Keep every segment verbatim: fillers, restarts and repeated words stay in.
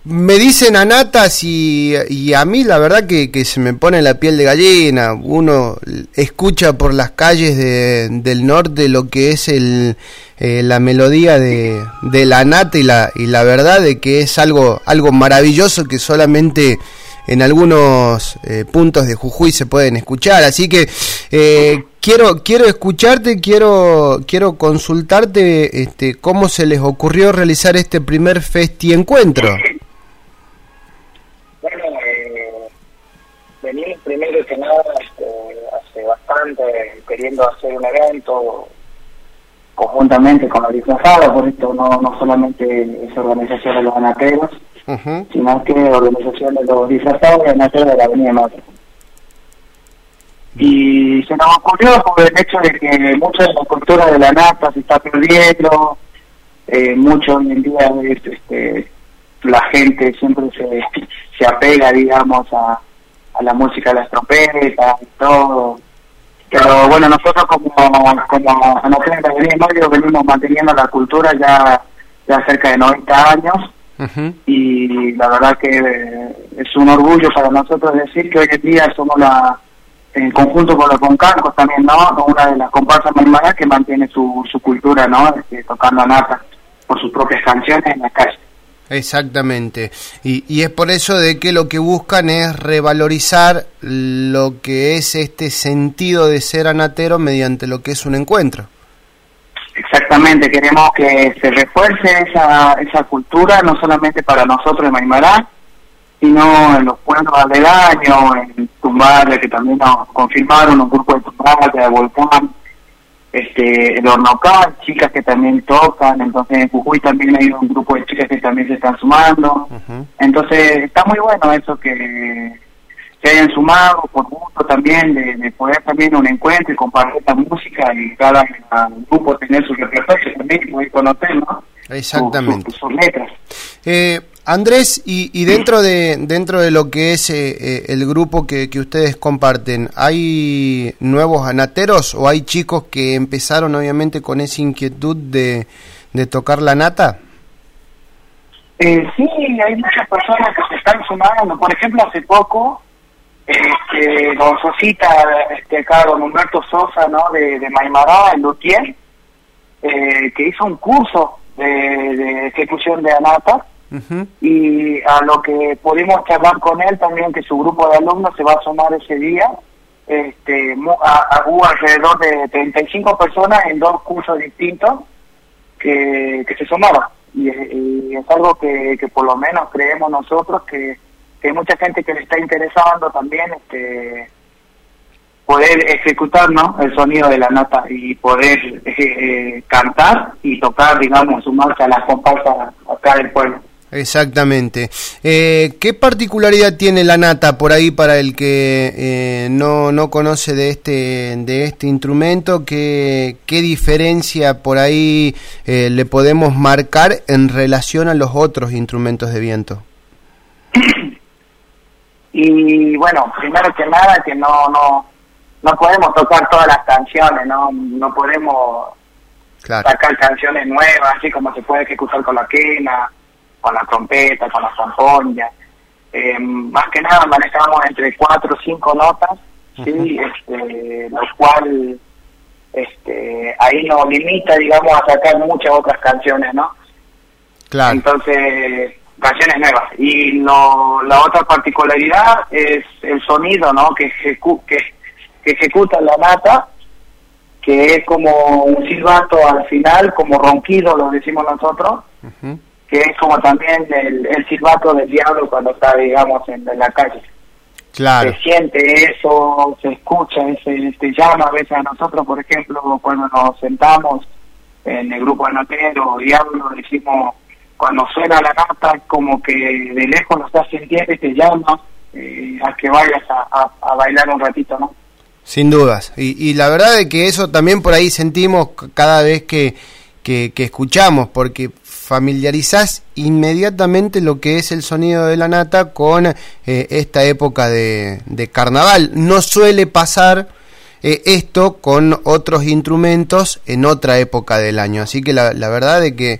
me dicen anatas y, y a mí la verdad que, que se me pone la piel de gallina. Uno escucha por las calles de, del norte lo que es el eh, la melodía de, de la anata y la, y la verdad de que es algo, algo maravilloso que solamente en algunos eh, puntos de Jujuy se pueden escuchar. Así que eh, quiero quiero escucharte, quiero quiero consultarte este, cómo se les ocurrió realizar este primer festi encuentro. Bueno, eh, venimos primero que nada este, hace bastante queriendo hacer un evento conjuntamente con los disfrazados, por esto no, no solamente es organización de los anateros, uh-huh. sino que organización de los disfrazados y anateros de la Avenida Matre. Y se nos ocurrió por el hecho de que mucha de la cultura de la nata se está perdiendo, eh, mucho hoy en día este, la gente siempre se, se apega, digamos, a, a la música de las trompetas y todo. Pero bueno, nosotros como como anateros de la Avenida Matre venimos manteniendo la cultura ya, ya cerca de noventa años. Uh-huh. Y la verdad que eh, es un orgullo para nosotros decir que hoy en día somos la, en conjunto con los concancos también, ¿no? Una de las comparsas maimaras que mantiene su, su cultura, ¿no? Este, tocando nata por sus propias canciones en la calle. Exactamente, y, y es por eso de que lo que buscan es revalorizar lo que es este sentido de ser anatero mediante lo que es un encuentro. Exactamente, queremos que se refuerce esa esa cultura, no solamente para nosotros en Maimará, sino en los pueblos aledaños, en Tumbala, que también nos confirmaron un grupo de Tumbala, de Volcán, este, el Hornocal, chicas que también tocan, entonces en Jujuy también hay un grupo de chicas que también se están sumando, uh-huh. entonces está muy bueno eso que se hayan sumado por gusto también de, de poder también un encuentro y compartir esta música y cada grupo tener su repertorio también y poder conocer, ¿no? Exactamente. Sus, sus, sus letras. Eh, Andrés, y, y dentro de dentro de lo que es eh, eh, el grupo que, que ustedes comparten, ¿hay nuevos anateros o hay chicos que empezaron obviamente con esa inquietud de, de tocar la nata? Eh, sí, hay muchas personas que se están sumando. Por ejemplo, hace poco Este, don Sosita, este, acá don Humberto Sosa, ¿no? De, de Maimará, en Lutier, eh, que hizo un curso de, de ejecución de anata, uh-huh. y a lo que pudimos charlar con él también, que su grupo de alumnos se va a sumar ese día, este, a, a, hubo alrededor de treinta y cinco personas en dos cursos distintos que, que se sumaron, y, y es algo que, que por lo menos creemos nosotros que que hay mucha gente que le está interesando también este poder ejecutar, ¿no? El sonido de la nata y poder eh, cantar y tocar, digamos, sumarse a las comparsas acá del pueblo. Exactamente. Eh, ¿Qué particularidad tiene la nata por ahí para el que eh, no no conoce de este de este instrumento? ¿Qué, qué diferencia por ahí eh, le podemos marcar en relación a los otros instrumentos de viento? Y bueno, primero que nada que no no no podemos tocar todas las canciones, no no podemos claro. sacar canciones nuevas, así como se puede ejecutar con la quena, con la trompeta, con la zampoña. Eh, más que nada manejamos entre cuatro o cinco notas, uh-huh. sí, este, lo cual este, ahí nos limita, digamos, a sacar muchas otras canciones, ¿no? Claro. Entonces, canciones nuevas. Y lo, la otra particularidad es el sonido, ¿no? Que, ejecu que, que ejecuta la nata, que es como un silbato al final, como ronquido, lo decimos nosotros, uh-huh. que es como también el, el silbato del diablo cuando está, digamos, en, en la calle. Claro. Se siente eso, se escucha, se, se llama a veces a nosotros, por ejemplo, cuando nos sentamos en el grupo anatero, diablo, decimos, cuando suena la nata, como que de lejos lo estás sintiendo y te llama eh, a que vayas a, a, a bailar un ratito, ¿no? Sin dudas, y, y la verdad es que eso también por ahí sentimos cada vez que, que, que escuchamos, porque familiarizás inmediatamente lo que es el sonido de la nata con eh, esta época de, de carnaval. No suele pasar eh, esto con otros instrumentos en otra época del año, así que la, la verdad es que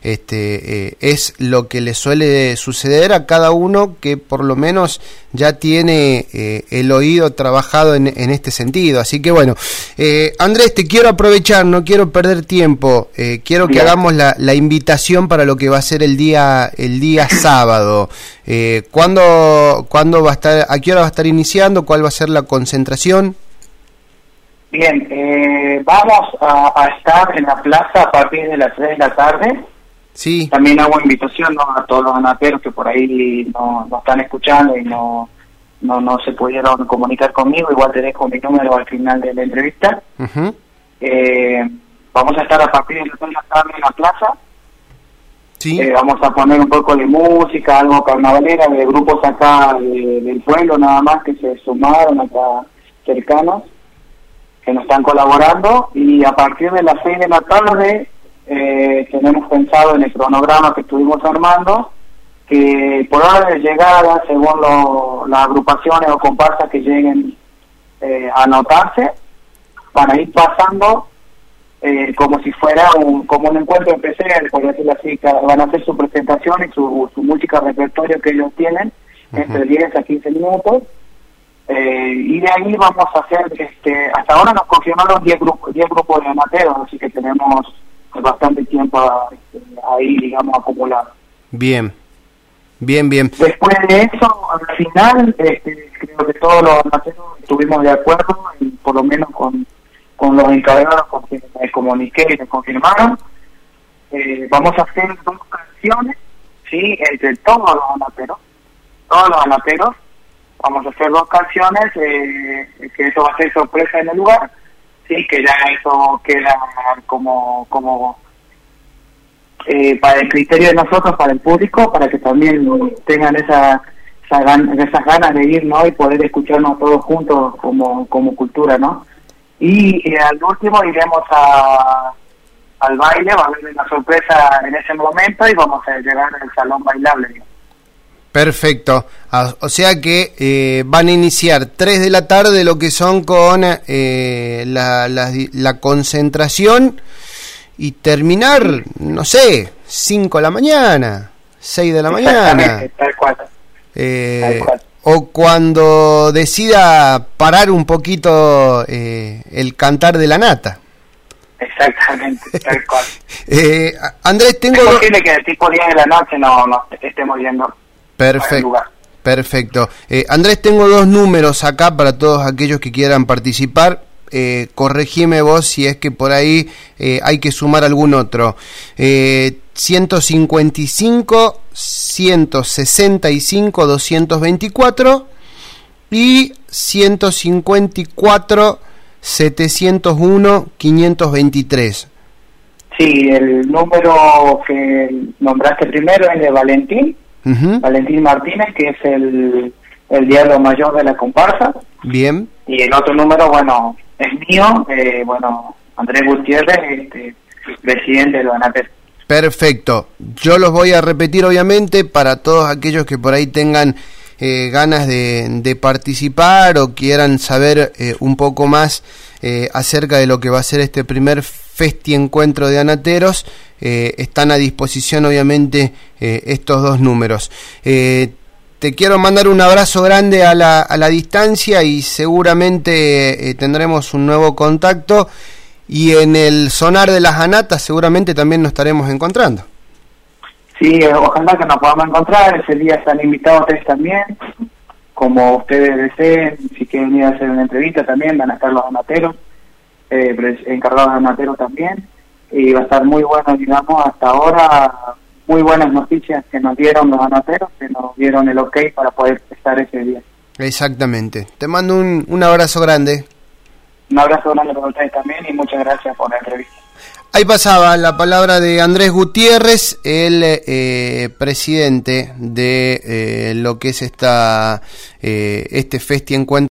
este, eh, es lo que le suele suceder a cada uno que por lo menos ya tiene eh, el oído trabajado en, en este sentido. Así que bueno, eh, Andrés, te quiero aprovechar, no quiero perder tiempo, eh, quiero Bien. que hagamos la, la invitación para lo que va a ser el día, el día sábado. Eh, ¿cuándo, ¿Cuándo va a estar, a qué hora va a estar iniciando? ¿Cuál va a ser la concentración? Bien, eh, vamos a, a estar en la plaza a partir de las tres de la tarde. Sí. También hago invitación, ¿no?, a todos los anateros que por ahí no, no están escuchando y no, no no se pudieron comunicar conmigo. Igual te dejo mi número al final de la entrevista. Uh-huh. eh, vamos a estar a partir de las tres de la tarde en la plaza. Sí. Eh, vamos a poner un poco de música, algo carnavalera, de grupos acá de, del pueblo nada más que se sumaron acá cercanos, que nos están colaborando, y a partir de las seis de la tarde eh, tenemos pensado en el cronograma que estuvimos armando, que por hora de llegada, según lo, las agrupaciones o comparsas que lleguen eh, a anotarse, van a ir pasando eh, como si fuera un como un encuentro empresarial, por decirlo así, que van a hacer su presentación y su, su música repertorio que ellos tienen, uh-huh. entre diez a quince minutos. Eh, y de ahí vamos a hacer, este hasta ahora nos confirmaron diez grupos diez grupos de amateros, así que tenemos bastante tiempo este, ahí, digamos, acumulado. Bien, bien, bien. Después de eso, al final, este, creo que todos los amateros estuvimos de acuerdo, y por lo menos con, con los encargados con quienes me comuniqué y me confirmaron. Eh, vamos a hacer dos canciones, sí, entre todos los amateros, todos los amateros. Vamos a hacer dos canciones, eh, que eso va a ser sorpresa en el lugar, sí, que ya eso queda como como eh, para el criterio de nosotros, para el público, para que también tengan esa, esa gan esas ganas de ir, ¿no?, y poder escucharnos todos juntos como como cultura, ¿no? Y eh, al último iremos a al baile, va a haber una sorpresa en ese momento y vamos a llegar al salón bailable, ¿no? Perfecto, o sea que eh, van a iniciar tres de la tarde lo que son con eh, la, la, la concentración y terminar, no sé, cinco de la mañana, seis de la mañana, tal cual. Eh, tal cual. O cuando decida parar un poquito eh, el cantar de la nata. Exactamente, tal cual. eh, Andrés, tengo... Es posible que el tipo diez de la noche no, no estemos viendo. Perfecto, perfecto. Eh, Andrés, tengo dos números acá para todos aquellos que quieran participar. Eh, corregime vos si es que por ahí eh, hay que sumar algún otro. Eh, ciento cincuenta y cinco, ciento sesenta y cinco, doscientos veinticuatro y ciento cincuenta y cuatro, setecientos uno, quinientos veintitrés. Sí, el número que nombraste primero es de Valentín. Uh-huh. Valentín Martínez, que es el, el diablo mayor de la comparsa. Bien. Y el otro número, bueno, es mío, eh, bueno, Andrés Gutiérrez, este, presidente de los anateros. Perfecto. Yo los voy a repetir, obviamente, para todos aquellos que por ahí tengan eh, ganas de, de participar o quieran saber eh, un poco más eh, acerca de lo que va a ser este primer Festi Encuentro de Anateros. Eh, están a disposición, obviamente, eh, estos dos números. Eh, te quiero mandar un abrazo grande a la, a la distancia y seguramente eh, tendremos un nuevo contacto, y en el sonar de las anatas seguramente también nos estaremos encontrando. Sí, ojalá que nos podamos encontrar. Ese día están invitados ustedes también, como ustedes deseen. Si quieren ir a hacer una entrevista también, van a estar los anateros, eh, encargados de anateros también. Y va a estar muy bueno, digamos, hasta ahora, muy buenas noticias que nos dieron los anateros, que nos dieron el ok para poder estar ese día. Exactamente. Te mando un, un abrazo grande. Un abrazo grande para ustedes también y muchas gracias por la entrevista. Ahí pasaba la palabra de Andrés Gutiérrez, el eh, presidente de eh, lo que es esta eh, este Festi Encuentro.